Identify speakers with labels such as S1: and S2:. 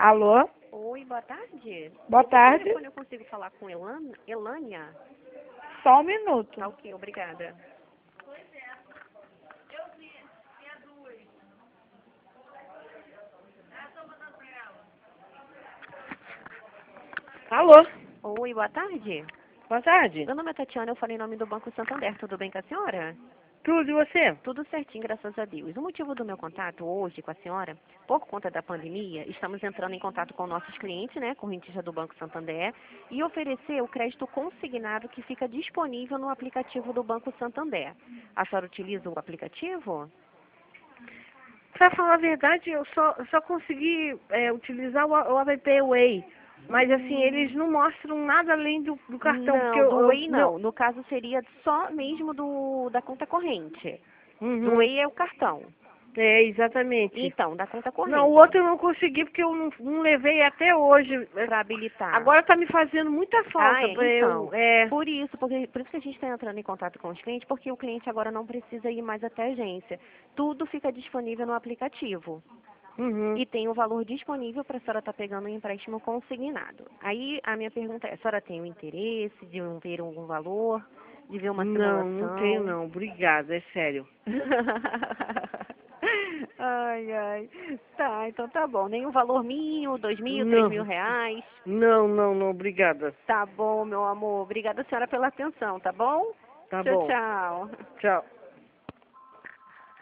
S1: Alô?
S2: Oi, boa tarde.
S1: Boa tarde.
S2: Telefone eu consigo falar com Elânia?
S1: Só um minuto.
S2: Tá ok, obrigada.
S1: Alô?
S2: Oi, boa tarde.
S1: Boa tarde.
S2: Meu nome é Tatiana, eu falei em nome do Banco Santander. Tudo bem com a senhora?
S1: Tudo, e você?
S2: Tudo certinho, graças a Deus. O motivo do meu contato hoje com a senhora, por conta da pandemia, estamos entrando em contato com nossos clientes, né, correntista do Banco Santander, e oferecer o crédito consignado que fica disponível no aplicativo do Banco Santander. A senhora utiliza o aplicativo?
S1: Pra falar a verdade, eu só consegui utilizar o app Way. Mas assim, eles não mostram nada além do cartão. Porque
S2: Não, do Way não. No caso seria só mesmo da conta corrente. Do
S1: Uhum.
S2: Way é o cartão.
S1: É, exatamente.
S2: Então, da conta corrente.
S1: Não, o outro eu não consegui porque eu não levei até hoje.
S2: Para habilitar.
S1: Agora tá me fazendo muita falta pra
S2: Então.
S1: eu.
S2: Por isso que a gente está entrando em contato com os clientes, porque o cliente agora não precisa ir mais até a agência. Tudo fica disponível no aplicativo.
S1: Uhum.
S2: E tem o valor disponível para a senhora estar pegando um empréstimo consignado. Aí a minha pergunta é, a senhora tem o interesse de ver algum valor, de ver uma simulação?
S1: Não tenho não. Obrigada, é sério.
S2: Ai, ai. Tá, então tá bom. Nenhum valor mínimo, 2.000,
S1: Não,
S2: 3.000 reais.
S1: não, obrigada.
S2: Tá bom, meu amor. Obrigada, senhora, pela atenção, tá bom?
S1: Tá
S2: Tchau,
S1: bom.
S2: tchau.
S1: Tchau.